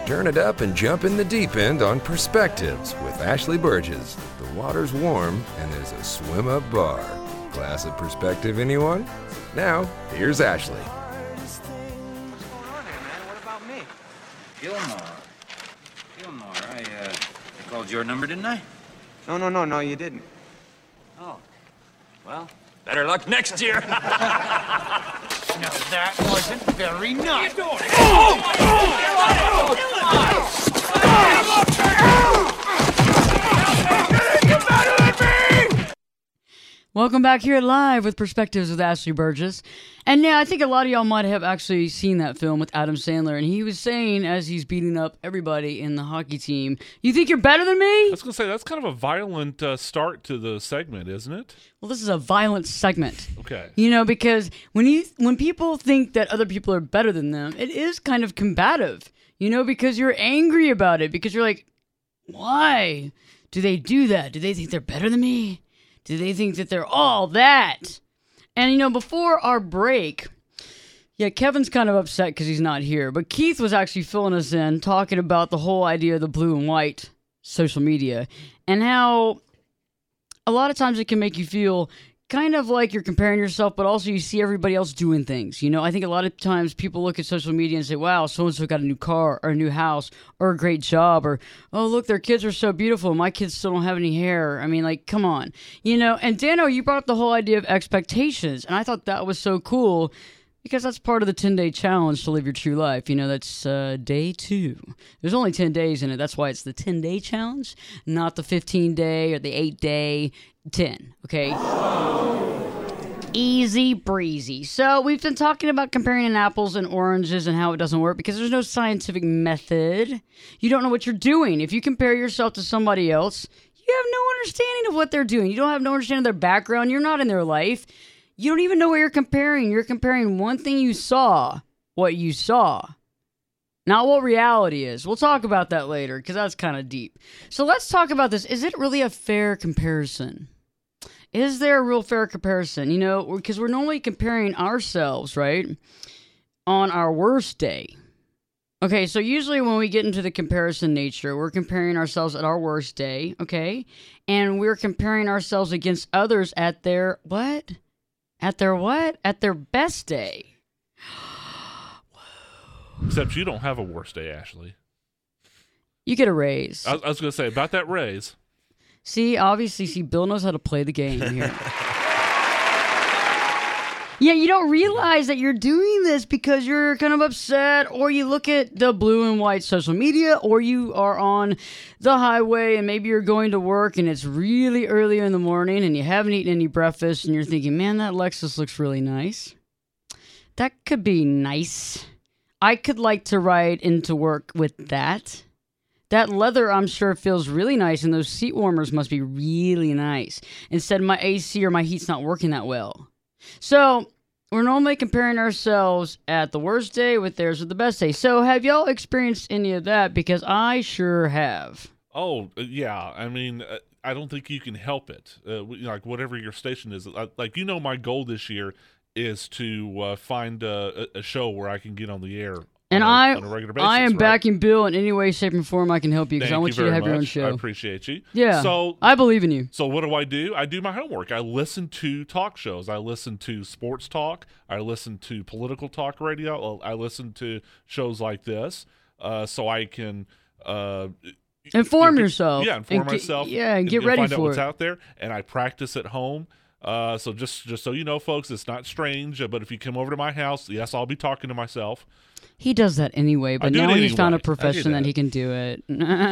Turn it up and jump in the deep end on Perspectives with Ashley Burgess. The water's warm and there's a swim-up bar. Glass of perspective, anyone? Now, here's Ashley. What's going on here, man? What about me? Gilmore, I called your number, didn't I? No, you didn't. Oh. Well, better luck next year. No, that wasn't very nice. Welcome back here live with Perspectives with Ashley Burgess. And yeah, I think a lot of y'all might have actually seen that film with Adam Sandler. And he was saying, as he's beating up everybody in the hockey team, you think you're better than me? I was going to say, that's kind of a violent start to the segment, isn't it? Well, this is a violent segment. Okay. You know, because when people think that other people are better than them, it is kind of combative. You know, because you're angry about it. Because you're like, why do they do that? Do they think they're better than me? Do they think that they're all that? And, you know, before our break, yeah, Kevin's kind of upset because he's not here. But Keith was actually filling us in, talking about the whole idea of the blue and white social media and how a lot of times it can make you feel kind of like you're comparing yourself, but also you see everybody else doing things. You know, I think a lot of times people look at social media and say, wow, so-and-so got a new car or a new house or a great job or, oh, look, their kids are so beautiful. My kids still don't have any hair. I mean, like, come on. You know, and Dano, you brought up the whole idea of expectations, and I thought that was so cool because that's part of the 10-day challenge to live your true life. You know, that's day 2. There's only 10 days in it. That's why it's the 10-day challenge, not the 15-day or the 8-day 10, okay? Easy breezy. So we've been talking about comparing apples and oranges and how it doesn't work because there's no scientific method. You don't know what you're doing. If you compare yourself to somebody else, you have no understanding of what they're doing. You don't have no understanding of their background. You're not in their life. You don't even know what you're comparing. You're comparing one thing you saw, what you saw, not what reality is. We'll talk about that later because that's kind of deep. So let's talk about this. Is it really a fair comparison? Is there a real fair comparison? You know, because we're normally comparing ourselves, right, on our worst day. Okay, so usually when we get into the comparison nature, we're comparing ourselves at our worst day, okay? And we're comparing ourselves against others at their what? At their what? At their best day. Except you don't have a worst day, Ashley. You get a raise. I was going to say, about that raise. See, obviously, Bill knows how to play the game here. Yeah, you don't realize that you're doing this because you're kind of upset, or you look at the blue and white social media, or you are on the highway and maybe you're going to work and it's really early in the morning and you haven't eaten any breakfast and you're thinking, man, that Lexus looks really nice. That could be nice. I could like to ride into work with that. That leather, I'm sure, feels really nice, and those seat warmers must be really nice. Instead, my AC or my heat's not working that well. So, we're normally comparing ourselves at the worst day with theirs at the best day. So, have y'all experienced any of that? Because I sure have. Oh, yeah. I mean, I don't think you can help it. Like, whatever your station is. Like, you know, my goal this year is to find a show where I can get on the air. And on a regular basis, I am right? backing Bill in any way, shape, and form I can help you because I want you to have your own show. I appreciate you. Yeah, so I believe in you. So what do? I do my homework. I listen to talk shows. I listen to sports talk. I listen to political talk radio. I listen to shows like this so I can inform yourself. Yeah, inform myself. And get ready find for out what's it. out there. And I practice at home. So just so you know, folks, it's not strange. But if you come over to my house, yes, I'll be talking to myself. He does that anyway, but now he's found a profession that he can do it.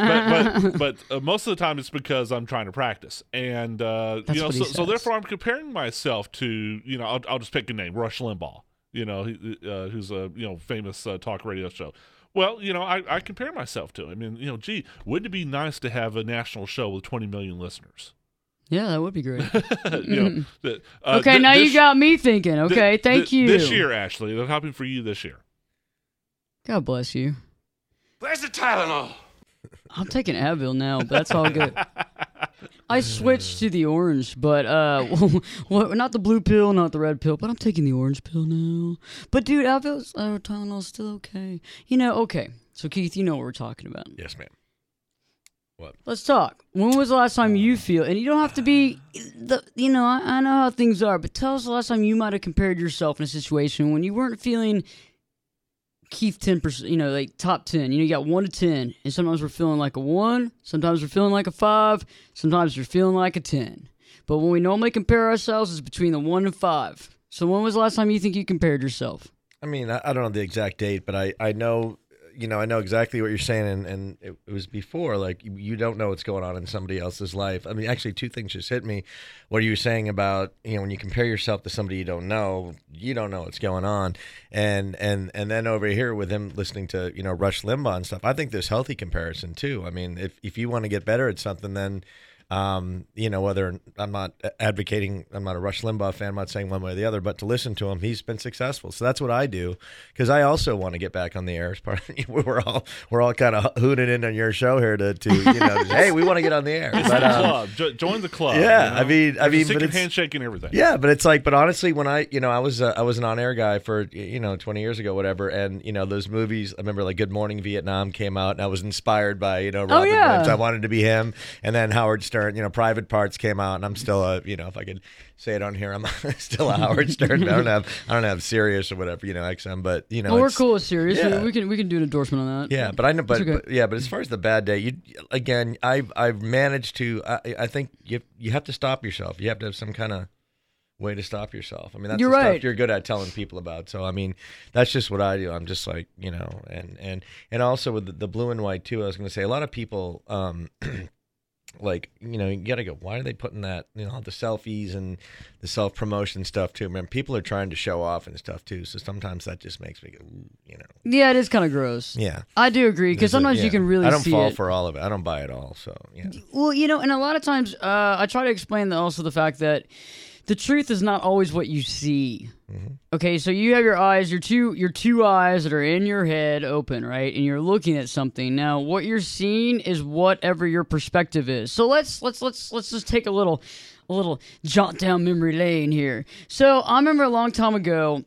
but most of the time it's because I'm trying to practice, and you know, so therefore I'm comparing myself to, you know, I'll just pick a name, Rush Limbaugh, you know, who's a famous talk radio show. Well, you know, I compare myself to him. I mean, you know, gee, wouldn't it be nice to have a national show with 20 million listeners? Yeah, that would be great. You know, okay, now you got me thinking. Okay, thank you. This year, Ashley, I'm hoping for you this year. God bless you. Where's the Tylenol? I'm taking Advil now, but that's all good. I switched to the orange, but not the blue pill, not the red pill, but I'm taking the orange pill now. But dude, Advil's Tylenol's still okay. You know, okay. So, Keith, you know what we're talking about. Yes, ma'am. What? Let's talk. When was the last time you feel, and you don't have to be, I know how things are, but tell us the last time you might have compared yourself in a situation when you weren't feeling Keith 10%, like top 10. You got 1 to 10, and sometimes we're feeling like a 1, sometimes we're feeling like a 5, sometimes we're feeling like a 10. But when we normally compare ourselves, it's between the 1 and 5. So when was the last time you think you compared yourself? I mean, I don't know the exact date, but I know, I know exactly what you're saying, and it was before, like, you don't know what's going on in somebody else's life. I mean, actually, 2 things just hit me. What are you saying about, when you compare yourself to somebody you don't know what's going on. And then over here with him listening to, Rush Limbaugh and stuff, I think there's healthy comparison, too. I mean, if you want to get better at something, then whether I'm not advocating, I'm not a Rush Limbaugh fan, I'm not saying one way or the other, but to listen to him, he's been successful. So that's what I do, because I also want to get back on the air. As part of, we're all kind of hooting in on your show here to hey, we want to get on the air. But, club. Join the club. Yeah, I mean, but it's handshake and everything. Yeah, but it's like, but honestly, when I was an on-air guy for 20 years ago, whatever, and those movies. I remember like Good Morning Vietnam came out, and I was inspired by Robin Williams. I wanted to be him, and then Howard Stern. Private Parts came out, and I'm still if I could say it on here, I'm still a Howard Stern. I don't have Sirius or whatever, XM, but we're cool with Sirius. Yeah. We can do an endorsement on that. Yeah, but I know, but as far as the bad day, I've managed to. I think you have to stop yourself. You have to have some kind of way to stop yourself. I mean, that's stuff you're good at telling people about. So I mean, that's just what I do. I'm just like and also with the blue and white too. I was going to say a lot of people. Like, you gotta go, why are they putting that, the selfies and the self-promotion stuff too? Man, people are trying to show off and stuff too, so sometimes that just makes me go, Yeah, it is kind of gross. Yeah. I do agree, because sometimes you can really see it. I don't fall for all of it. I don't buy it all, so, yeah. Well, and a lot of times, I try to explain also the fact that the truth is not always what you see. Mm-hmm. Okay, so you have your eyes, your two eyes that are in your head open, right? And you're looking at something. Now, what you're seeing is whatever your perspective is. So let's just take a little jaunt down memory lane here. So I remember a long time ago,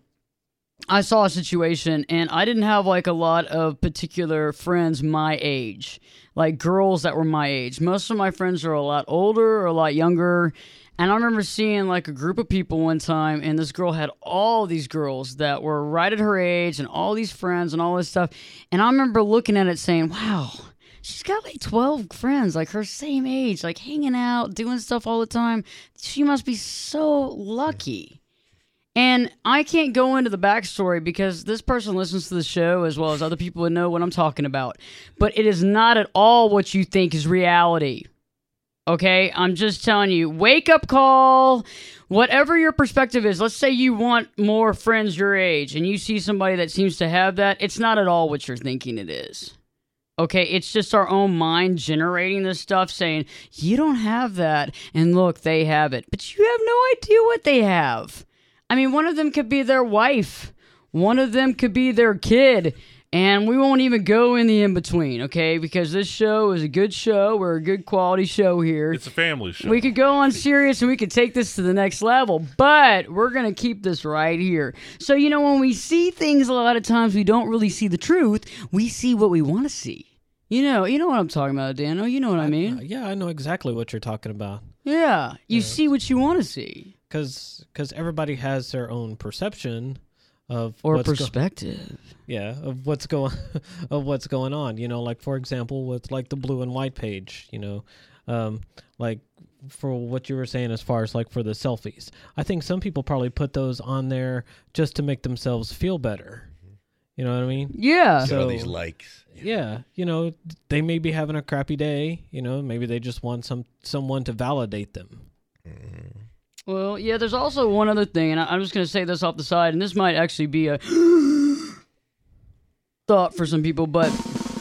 I saw a situation, and I didn't have like a lot of particular friends my age, like girls that were my age. Most of my friends are a lot older or a lot younger. And I remember seeing like a group of people one time, and this girl had all these girls that were right at her age and all these friends and all this stuff. And I remember looking at it saying, wow, she's got like 12 friends, like her same age, like hanging out, doing stuff all the time. She must be so lucky. And I can't go into the backstory because this person listens to the show as well as other people would know what I'm talking about. But it is not at all what you think is reality. Okay, I'm just telling you, wake up call, whatever your perspective is. Let's say you want more friends your age and you see somebody that seems to have that. It's not at all what you're thinking it is. Okay, it's just our own mind generating this stuff saying, you don't have that, and look, they have it. But you have no idea what they have. I mean, one of them could be their wife. One of them could be their kid. And we won't even go in the in-between, okay? Because this show is a good show. We're a good quality show here. It's a family show. We could go on Sirius and we could take this to the next level. But we're going to keep this right here. So, when we see things, a lot of times we don't really see the truth. We see what we want to see. You know what I'm talking about, Dano. You know what I mean? Yeah, I know exactly what you're talking about. Yeah, you see what you want to see. Because everybody has their own perception of perspective. Of what's going on. Like for example, with like the blue and white page. Like for what you were saying as far as like for the selfies, I think some people probably put those on there just to make themselves feel better. You know what I mean? Yeah. So all these likes. Yeah. They may be having a crappy day. Maybe they just want someone to validate them. Mm-hmm. Well, yeah, there's also one other thing, and I'm just going to say this off the side, and this might actually be a thought for some people, but...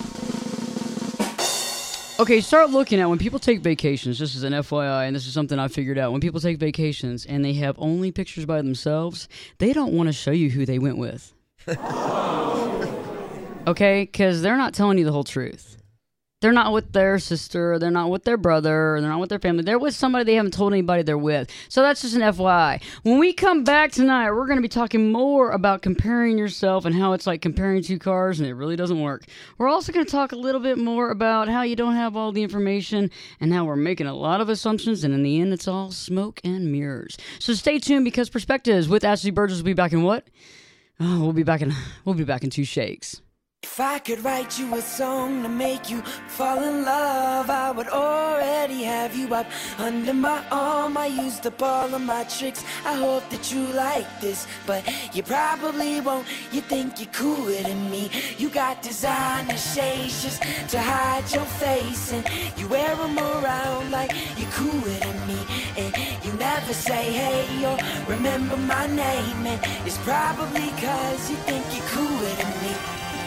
Okay, start looking at when people take vacations, just as an FYI, and this is something I figured out. When people take vacations and they have only pictures by themselves, they don't want to show you who they went with. Okay? Because they're not telling you the whole truth. they're not with their sister, they're not with their brother, they're not with their family. They're with somebody they haven't told anybody they're with. So that's just an FYI. When we come back tonight, we're going to be talking more about comparing yourself and how it's like comparing two cars and it really doesn't work. We're also going to talk a little bit more about how you don't have all the information and how we're making a lot of assumptions, and in the end, it's all smoke and mirrors. So stay tuned, because Perspectives with Ashley Burgess will be back in what? Oh, we'll be back in 2 shakes. If I could write you a song to make you fall in love, I would already have you up under my arm. I used up all of my tricks, I hope that you like this, but you probably won't. You think you're cooler than me. You got designer shades just to hide your face, and you wear them around like you're cooler than me. And you never say hey or remember my name, and it's probably cause you think you're cooler than me.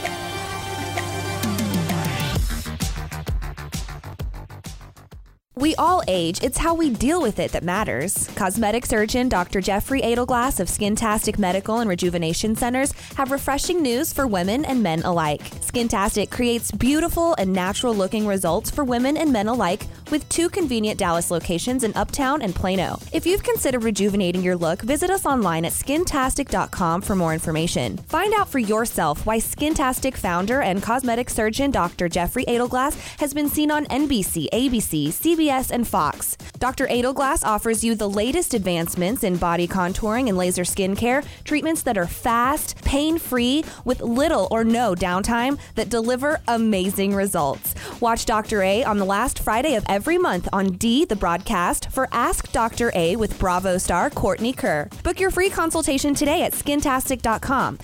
We all age. It's how we deal with it that matters. Cosmetic surgeon Dr. Jeffrey Edelglass of Skintastic Medical and Rejuvenation Centers have refreshing news for women and men alike. Skintastic creates beautiful and natural-looking results for women and men alike with 2 convenient Dallas locations in Uptown and Plano. If you've considered rejuvenating your look, visit us online at skintastic.com for more information. Find out for yourself why Skintastic founder and cosmetic surgeon Dr. Jeffrey Edelglass has been seen on NBC, ABC, CBS, and Fox. Dr. Edelglass offers you the latest advancements in body contouring and laser skincare, treatments that are fast, pain-free, with little or no downtime that deliver amazing results. Watch Dr. A on the last Friday of every month on D, the broadcast, for Ask Dr. A with Bravo star Courtney Kerr. Book your free consultation today at skintastic.com.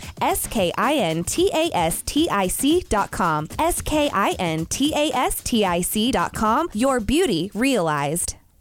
skintastic.com. skintastic.com. Your beauty realized.